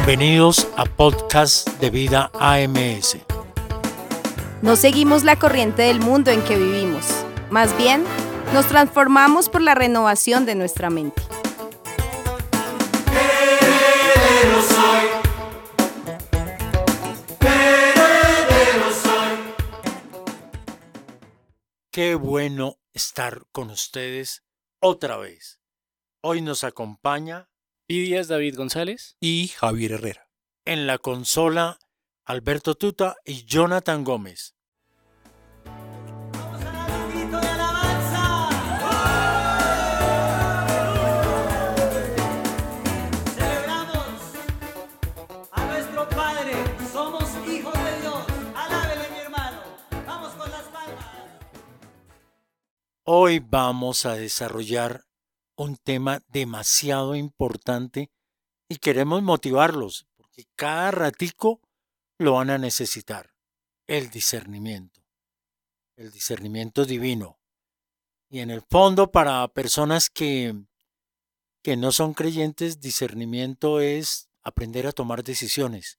Bienvenidos a Podcast de Vida AMS. No seguimos la corriente del mundo en que vivimos. Más bien, nos transformamos por la renovación de nuestra mente. Qué bueno estar con ustedes otra vez. Hoy nos acompaña Pidias David González y Javier Herrera. En la consola Alberto Tuta y Jonathan Gómez. ¡Vamos al grito de alabanza! Celebramos a nuestro Padre, somos hijos de Dios. Alábele, mi hermano. Vamos con las palmas. Hoy vamos a desarrollar un tema demasiado importante y queremos motivarlos porque cada ratico lo van a necesitar. El discernimiento divino. Y en el fondo, para personas que no son creyentes, discernimiento es aprender a tomar decisiones.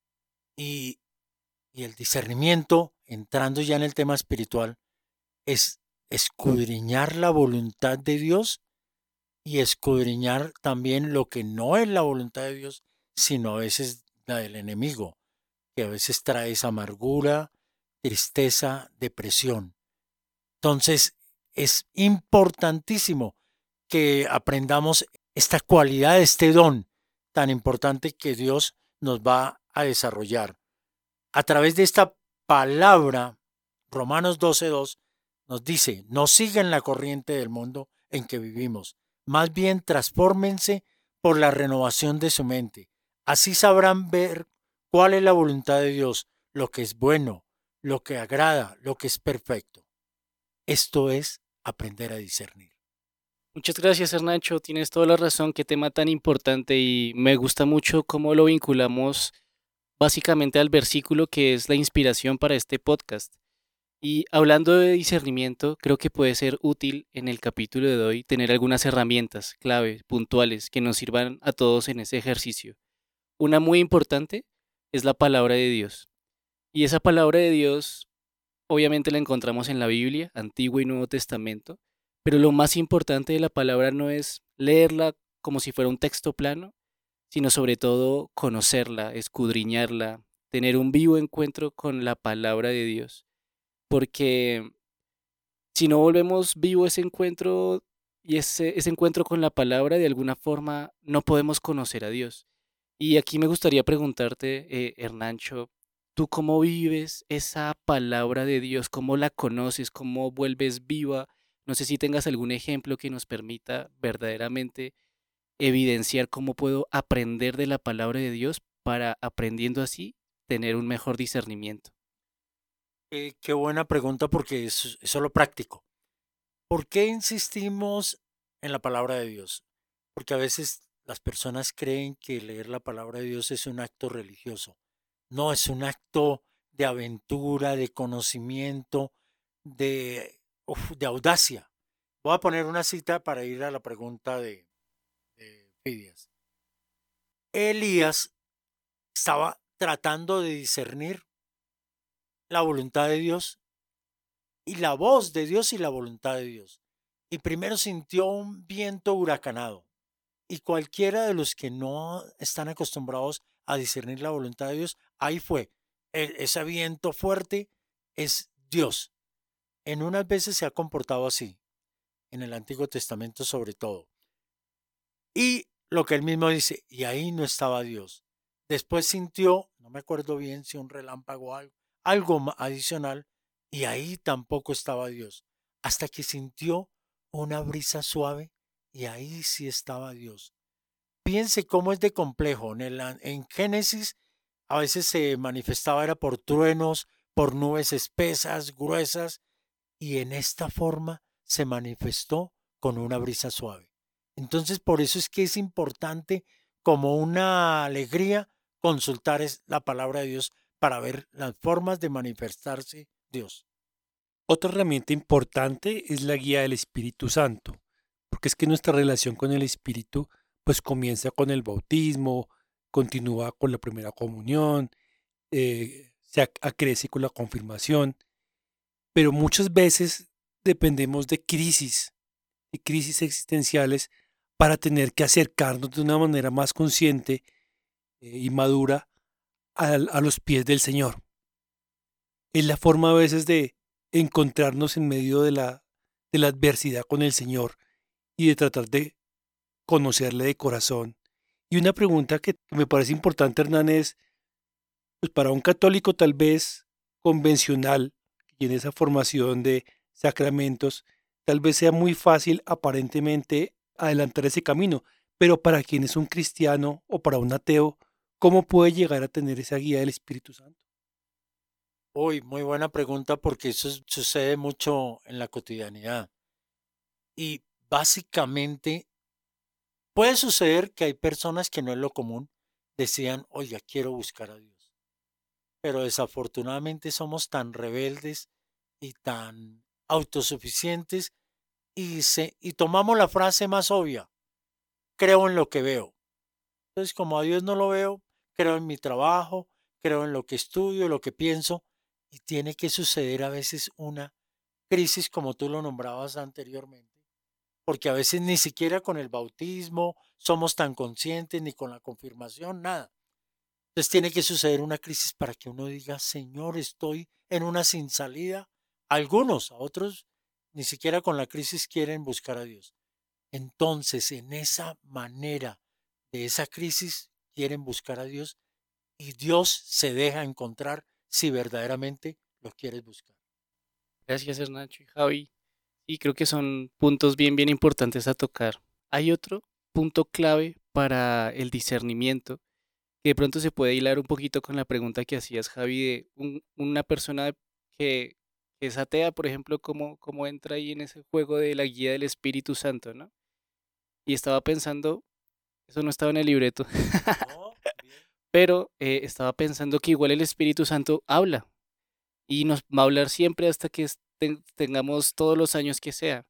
Y el discernimiento, entrando ya en el tema espiritual, es escudriñar la voluntad de Dios y escudriñar también lo que no es la voluntad de Dios, sino a veces la del enemigo, que a veces trae esa amargura, tristeza, depresión. Entonces, es importantísimo que aprendamos esta cualidad, este don tan importante que Dios nos va a desarrollar. A través de esta palabra, Romanos 12:2 nos dice, no sigan la corriente del mundo en que vivimos, más bien transfórmense por la renovación de su mente. Así sabrán ver cuál es la voluntad de Dios, lo que es bueno, lo que agrada, lo que es perfecto. Esto es aprender a discernir. Muchas gracias, Hernancho. Tienes toda la razón. Qué tema tan importante y me gusta mucho cómo lo vinculamos básicamente al versículo que es la inspiración para este podcast. Y hablando de discernimiento, creo que puede ser útil en el capítulo de hoy tener algunas herramientas clave, puntuales, que nos sirvan a todos en ese ejercicio. Una muy importante es la palabra de Dios. Y esa palabra de Dios obviamente la encontramos en la Biblia, Antiguo y Nuevo Testamento, pero lo más importante de la palabra no es leerla como si fuera un texto plano, sino sobre todo conocerla, escudriñarla, tener un vivo encuentro con la palabra de Dios. Porque si no volvemos vivo ese encuentro y ese encuentro con la palabra, de alguna forma no podemos conocer a Dios. Y aquí me gustaría preguntarte, Hernancho, ¿tú cómo vives esa palabra de Dios? ¿Cómo la conoces? ¿Cómo vuelves viva? No sé si tengas algún ejemplo que nos permita verdaderamente evidenciar cómo puedo aprender de la palabra de Dios para, aprendiendo así, tener un mejor discernimiento. Qué buena pregunta porque es lo práctico. ¿Por qué insistimos en la palabra de Dios? Porque a veces las personas creen que leer la palabra de Dios es un acto religioso. No, es un acto de aventura, de conocimiento, de audacia. Voy a poner una cita para ir a la pregunta de Fidias. Elías estaba tratando de discernir la voluntad de Dios y la voz de Dios y la voluntad de Dios. Y primero sintió un viento huracanado. Y cualquiera de los que no están acostumbrados a discernir la voluntad de Dios, ahí fue. Ese viento fuerte es Dios. En unas veces se ha comportado así, en el Antiguo Testamento sobre todo. Y lo que él mismo dice, y ahí no estaba Dios. Después sintió, no me acuerdo bien si un relámpago o algo adicional, y ahí tampoco estaba Dios. Hasta que sintió una brisa suave, y ahí sí estaba Dios. Piense cómo es de complejo. En Génesis a veces se manifestaba era por truenos, por nubes espesas, gruesas, y en esta forma se manifestó con una brisa suave. Entonces, por eso es que es importante, como una alegría, consultar la palabra de Dios para ver las formas de manifestarse Dios. Otra herramienta importante es la guía del Espíritu Santo, porque es que nuestra relación con el Espíritu pues comienza con el bautismo, continúa con la primera comunión, crece con la confirmación, pero muchas veces dependemos de crisis existenciales para tener que acercarnos de una manera más consciente y madura a los pies del Señor. Es la forma a veces de encontrarnos en medio de la adversidad con el Señor y de tratar de conocerle de corazón. Y una pregunta que me parece importante, Hernán, es, pues para un católico tal vez convencional, que tiene esa formación de sacramentos, tal vez sea muy fácil aparentemente adelantar ese camino, pero para quien es un cristiano o para un ateo, ¿cómo puede llegar a tener esa guía del Espíritu Santo? Uy, muy buena pregunta porque sucede mucho en la cotidianidad. Y básicamente puede suceder que hay personas que no es lo común, decían, oiga, quiero buscar a Dios. Pero desafortunadamente somos tan rebeldes y tan autosuficientes y tomamos la frase más obvia, creo en lo que veo. Entonces, como a Dios no lo veo, creo en mi trabajo, creo en lo que estudio, lo que pienso, y tiene que suceder a veces una crisis como tú lo nombrabas anteriormente, porque a veces ni siquiera con el bautismo somos tan conscientes, ni con la confirmación, nada. Entonces tiene que suceder una crisis para que uno diga, Señor, estoy en una sin salida. A otros, ni siquiera con la crisis quieren buscar a Dios. Entonces, en esa manera de esa crisis, quieren buscar a Dios y Dios se deja encontrar si verdaderamente lo quieres buscar. Gracias, Hernacho y Javi. Y creo que son puntos bien importantes a tocar. Hay otro punto clave para el discernimiento, que de pronto se puede hilar un poquito con la pregunta que hacías, Javi, de una persona que es atea, por ejemplo, cómo entra ahí en ese juego de la guía del Espíritu Santo, ¿no? Y estaba pensando, eso no estaba en el libreto, ¿No? Bien. pero estaba pensando que igual el Espíritu Santo habla y nos va a hablar siempre hasta que tengamos todos los años que sea.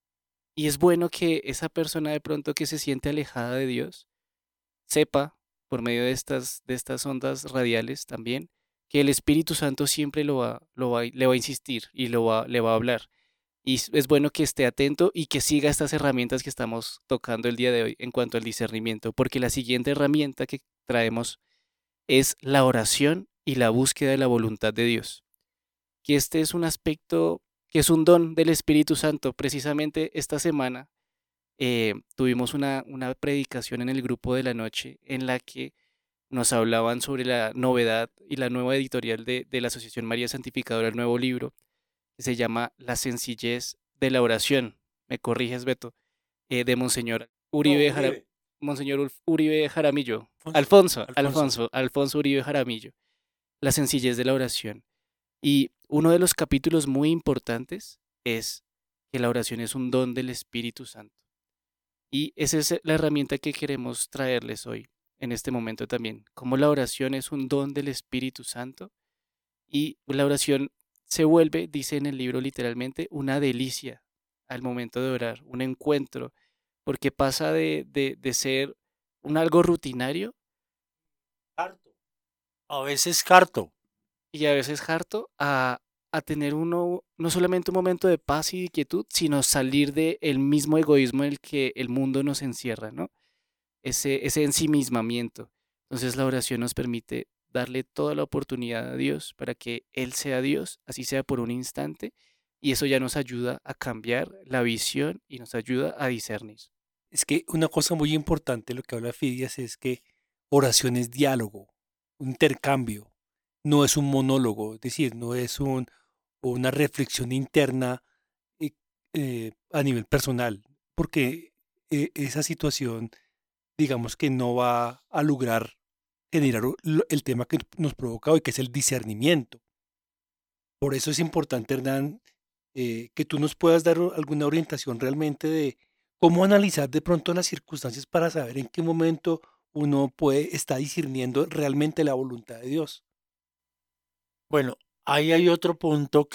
Y es bueno que esa persona de pronto que se siente alejada de Dios sepa, por medio de estas ondas radiales también, que el Espíritu Santo siempre le va a insistir y le va a hablar. Y es bueno que esté atento y que siga estas herramientas que estamos tocando el día de hoy en cuanto al discernimiento, porque la siguiente herramienta que traemos es la oración y la búsqueda de la voluntad de Dios. Que este es un aspecto que es un don del Espíritu Santo. Precisamente esta semana tuvimos una predicación en el grupo de la noche en la que nos hablaban sobre la novedad y la nueva editorial de la Asociación María Santificadora, el nuevo libro, que se llama La sencillez de la oración. Me corriges, Beto, de Monseñor No, Uribe, Uribe. Monseñor Uribe Jaramillo. Alfonso. Alfonso Uribe Jaramillo. La sencillez de la oración. Y uno de los capítulos muy importantes es que la oración es un don del Espíritu Santo. Y esa es la herramienta que queremos traerles hoy, en este momento también. Como la oración es un don del Espíritu Santo y la oración se vuelve, dice en el libro literalmente, una delicia al momento de orar, un encuentro, porque pasa de ser un algo rutinario Harto. A veces harto. y a veces harto a tener uno no solamente un momento de paz y de quietud, sino salir del mismo egoísmo en el que el mundo nos encierra, ¿no? Ese ensimismamiento. Entonces la oración nos permite darle toda la oportunidad a Dios para que Él sea Dios, así sea por un instante, y eso ya nos ayuda a cambiar la visión y nos ayuda a discernir. Es que una cosa muy importante, lo que habla Fidias, es que oración es diálogo, un intercambio, no es un monólogo, es decir, no es una reflexión interna eh, a nivel personal, porque esa situación, digamos que no va a lograr generar el tema que nos provoca hoy, que es el discernimiento. Por eso es importante, Hernán, que tú nos puedas dar alguna orientación realmente de cómo analizar de pronto las circunstancias para saber en qué momento uno puede estar discerniendo realmente la voluntad de Dios. Bueno, ahí hay otro punto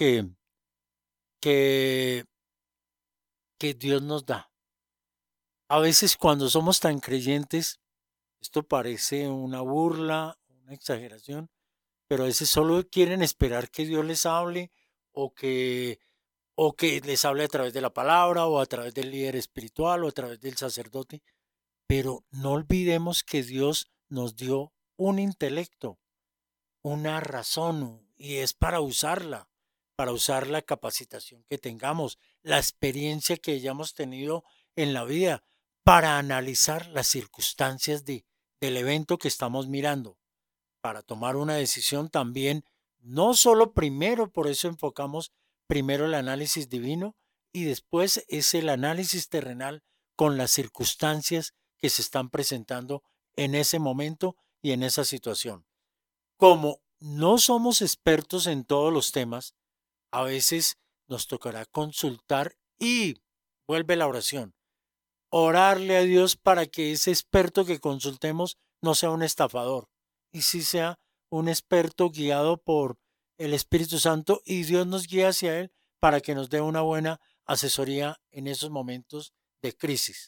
que, que Dios nos da. A veces cuando somos tan creyentes, Esto parece una burla, una exageración, pero a veces solo quieren esperar que Dios les hable o que, o que les hable a través de la palabra o a través del líder espiritual o a través del sacerdote. Pero no olvidemos que Dios nos dio un intelecto, una razón, y es para usar la capacitación que tengamos, la experiencia que hayamos tenido en la vida, para analizar las circunstancias del evento que estamos mirando, para tomar una decisión también, no solo primero, por eso enfocamos primero el análisis divino y después es el análisis terrenal con las circunstancias que se están presentando en ese momento y en esa situación. Como no somos expertos en todos los temas, a veces nos tocará consultar y vuelve la oración. Orarle a Dios para que ese experto que consultemos no sea un estafador y sí sea un experto guiado por el Espíritu Santo y Dios nos guía hacia él para que nos dé una buena asesoría en esos momentos de crisis.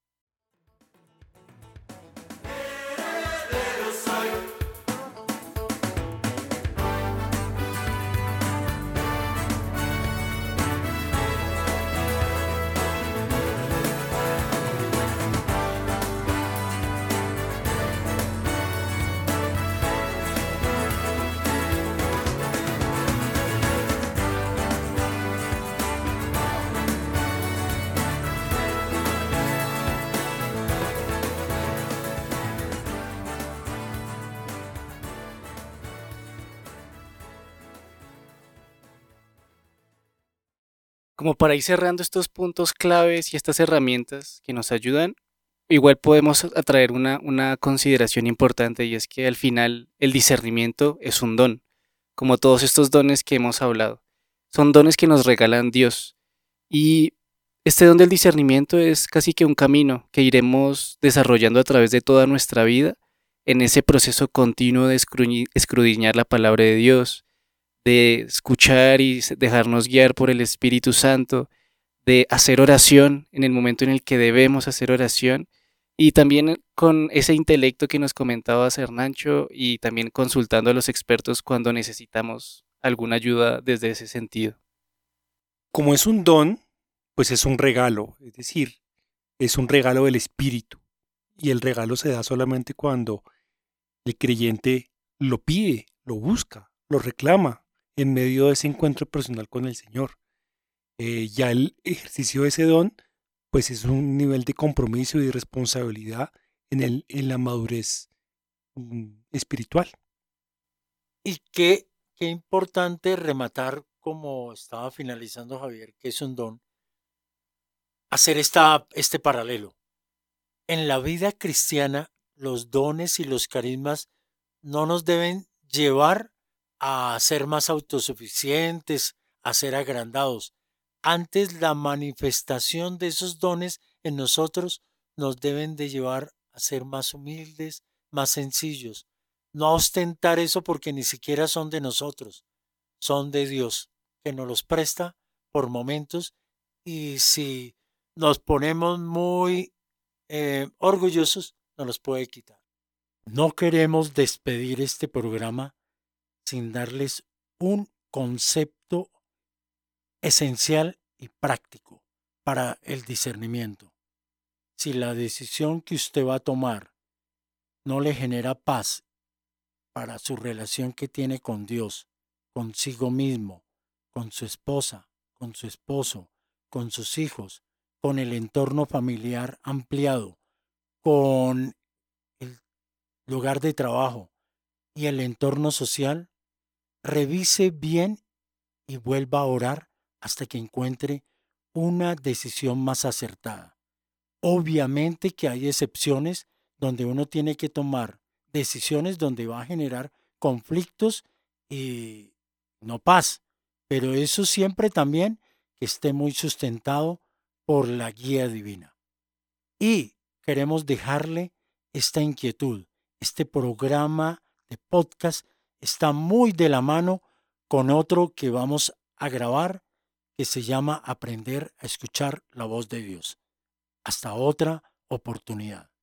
Como para ir cerrando estos puntos claves y estas herramientas que nos ayudan, igual podemos atraer una consideración importante y es que al final el discernimiento es un don, como todos estos dones que hemos hablado. Son dones que nos regalan Dios. Y este don del discernimiento es casi que un camino que iremos desarrollando a través de toda nuestra vida en ese proceso continuo de escudriñar la palabra de Dios, de escuchar y dejarnos guiar por el Espíritu Santo, de hacer oración en el momento en el que debemos hacer oración y también con ese intelecto que nos comentaba Hernancho y también consultando a los expertos cuando necesitamos alguna ayuda desde ese sentido. Como es un don, pues es un regalo, es decir, es un regalo del Espíritu. Y el regalo se da solamente cuando el creyente lo pide, lo busca, lo reclama en medio de ese encuentro personal con el Señor. Ya el ejercicio de ese don, pues es un nivel de compromiso y de responsabilidad en la madurez espiritual. Y qué importante rematar, como estaba finalizando Javier, que es un don, hacer este paralelo. En la vida cristiana, los dones y los carismas no nos deben llevar a ser más autosuficientes, a ser agrandados. Antes, la manifestación de esos dones en nosotros nos deben de llevar a ser más humildes, más sencillos. No a ostentar eso porque ni siquiera son de nosotros, son de Dios, que nos los presta por momentos y si nos ponemos muy orgullosos, nos los puede quitar. No queremos despedir este programa sin darles un concepto esencial y práctico para el discernimiento. Si la decisión que usted va a tomar no le genera paz para su relación que tiene con Dios, consigo mismo, con su esposa, con su esposo, con sus hijos, con el entorno familiar ampliado, con el lugar de trabajo y el entorno social, revise bien y vuelva a orar hasta que encuentre una decisión más acertada. Obviamente que hay excepciones donde uno tiene que tomar decisiones donde va a generar conflictos y no paz, pero eso siempre también que esté muy sustentado por la guía divina. Y queremos dejarle esta inquietud. Este programa de podcast está muy de la mano con otro que vamos a grabar que se llama Aprender a escuchar la voz de Dios. Hasta otra oportunidad.